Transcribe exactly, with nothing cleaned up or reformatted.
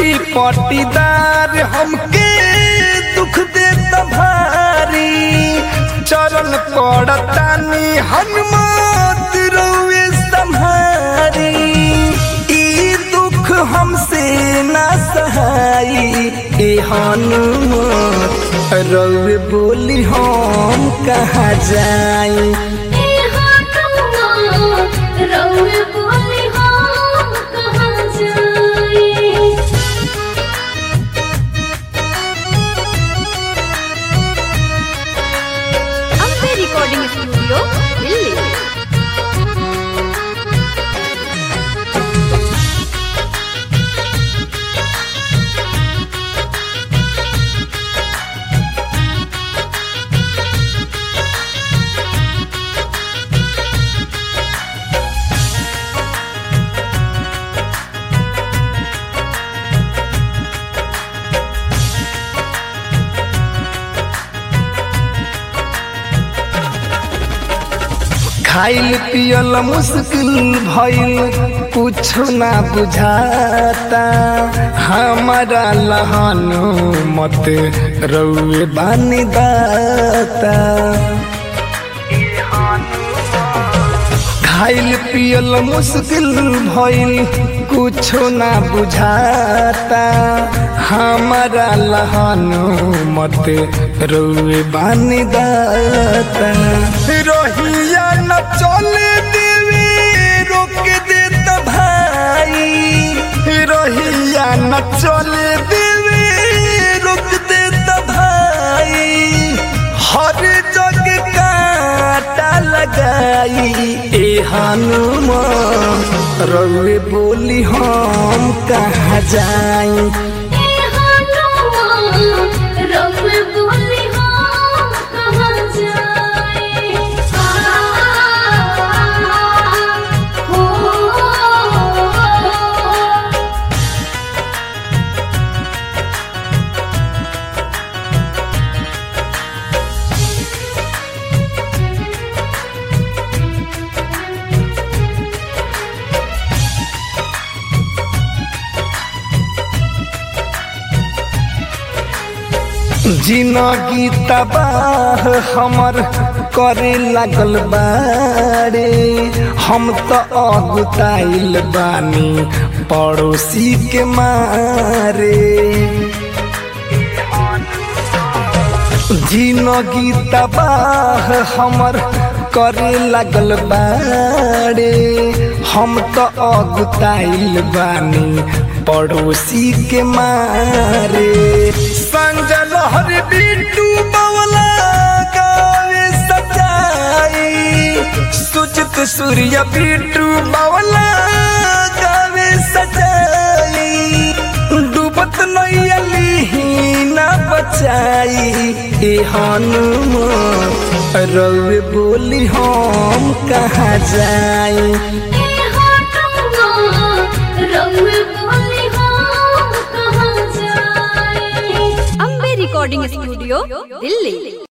पट्टी पट्टीदार हमके दुख देता भारी चरण पड़तानी हनुमत रउए संहारी ई दुख हमसे ना सहाई ए हनुमत रउए बोली हम कहाँ जाई रिकॉर्डिंग स्टूडियो दिल्ली। खाइल पियल मुश्किल भइल कुछ ना बुझाता हमारा लहनु मत रउए बानी दाता खाइल पियल मुश्किल भइल कुछ ना बुझाता हमारा लहनु मत रउए बानी दाता रोहिया न चले देवे रोक देता भाई रोहिया न चले देवे रोक देता भाई हर जगह कांटा लगाई ए हनुमान रउए बोली हम कहाँ जाई जिंदगी तबाह हमर करे लागल बारे हम तो अगुताइल बानी पड़ोसी के मारे जिंदगी तबाह हमर करे लागल बारे हम तो अगुताइल बानी पड़ोसी के मारे संजय लहर बिट्टू बावला गावे सजाई सुचित सूर्य बिट्टू बावला गावे सजाई डूबत नैया लीना बचाई ए हनुमान रउए बोली हम कहाँ जाई रिकॉर्डिंग स्टूडियो दिल्ली।